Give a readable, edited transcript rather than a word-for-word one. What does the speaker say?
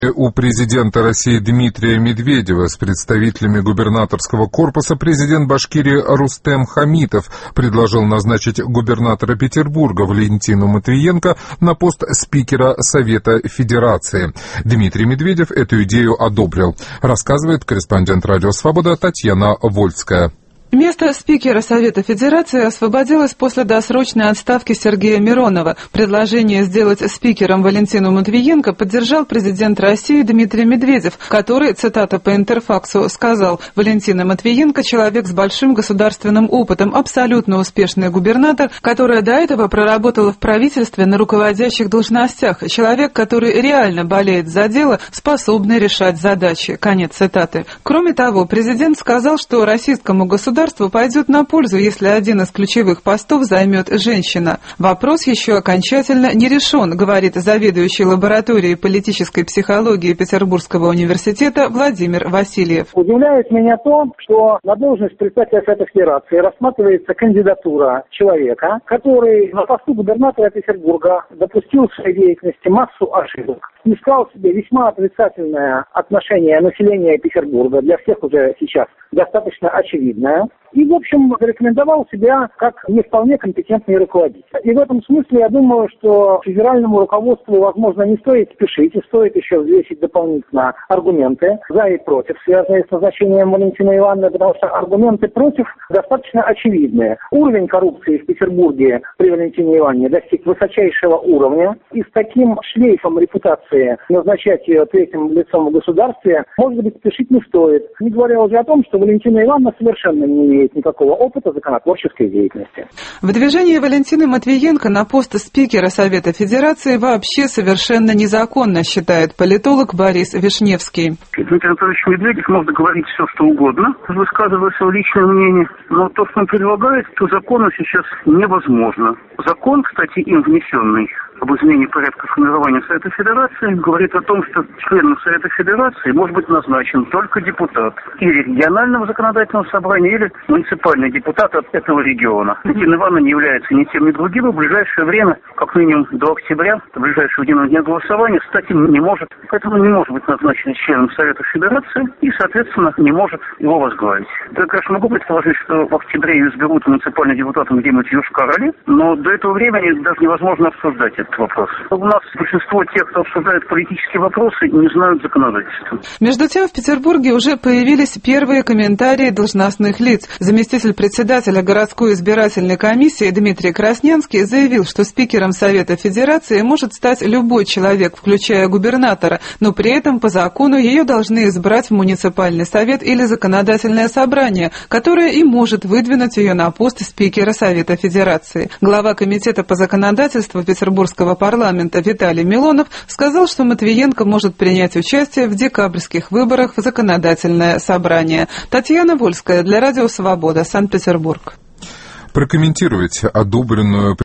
У президента России Дмитрия Медведева с представителями губернаторского корпуса президент Башкирии Рустем Хамитов предложил назначить губернатора Петербурга Валентину Матвиенко на пост спикера Совета Федерации. Дмитрий Медведев эту идею одобрил, рассказывает корреспондент «Радио Свобода» Татьяна Вольская. Место спикера Совета Федерации освободилось после досрочной отставки Сергея Миронова. Предложение сделать спикером Валентину Матвиенко поддержал президент России Дмитрий Медведев, который, цитата по Интерфаксу, сказал: «Валентина Матвиенко – человек с большим государственным опытом, абсолютно успешный губернатор, которая до этого проработала в правительстве на руководящих должностях, человек, который реально болеет за дело, способный решать задачи». Конец цитаты. Кроме того, президент сказал, что российскому государству пойдет на пользу, если один из ключевых постов займет женщина. Вопрос еще окончательно не решен, говорит заведующий лабораторией политической психологии Петербургского университета Владимир Васильев. Удивляет меня то, что на должность председателя Совета Федерации рассматривается кандидатура человека, который на посту губернатора Петербурга допустил в своей деятельности массу ошибок, искал себе весьма отрицательное отношение населения Петербурга, для всех уже сейчас достаточно очевидное, и, в общем, зарекомендовал себя как не вполне компетентный руководитель. И в этом смысле я думаю, что федеральному руководству, возможно, не стоит спешить, и стоит еще взвесить дополнительно аргументы за и против, связанные с назначением Валентины Ивановны, потому что аргументы против достаточно очевидные. Уровень коррупции в Петербурге при Валентине Ивановне достиг высочайшего уровня, и с таким шлейфом репутации назначать ее третьим лицом в государстве, может быть, спешить не стоит. Не говоря уже о том, что Валентина Ивановна совершенно не имеет никакого опыта законотворческой деятельности. Выдвижение Валентины Матвиенко на пост спикера Совета Федерации вообще совершенно незаконно, считает политолог Борис Вишневский. Дмитрий Анатольевич Медведев может говорить все, что угодно, высказывая свое личное мнение, но то, что он предлагает, то закону сейчас невозможно. Закон, кстати, им внесенный об изменении порядка формирования Совета Федерации, говорит о том, что членом Совета Федерации может быть назначен только депутат или регионального законодательного собрания, или муниципальный депутат от этого региона. Валентина Ивановна не является ни тем, ни другим, в ближайшее время, как минимум до октября, до ближайшего дня голосования, кстати, не может, поэтому не может быть назначен членом Совета Федерации и, соответственно, не может его возглавить. Я, конечно, могу предположить, что в октябре ее изберут муниципальным депутатом где-нибудь в Йошкар-Оле, но до этого времени даже невозможно обсуждать это. Вопрос. У нас большинство тех, кто обсуждает политические вопросы, не знают законодательства. Между тем, в Петербурге уже появились первые комментарии должностных лиц. Заместитель председателя городской избирательной комиссии Дмитрий Краснянский заявил, что спикером Совета Федерации может стать любой человек, включая губернатора, но при этом по закону ее должны избрать в муниципальный совет или законодательное собрание, которое и может выдвинуть ее на пост спикера Совета Федерации. Глава комитета по законодательству Петербургского парламента Виталий Милонов сказал, что Матвиенко может принять участие в декабрьских выборах в законодательное собрание. Татьяна Вольская для Радио Свобода, Санкт-Петербург. Прокомментировать одобренную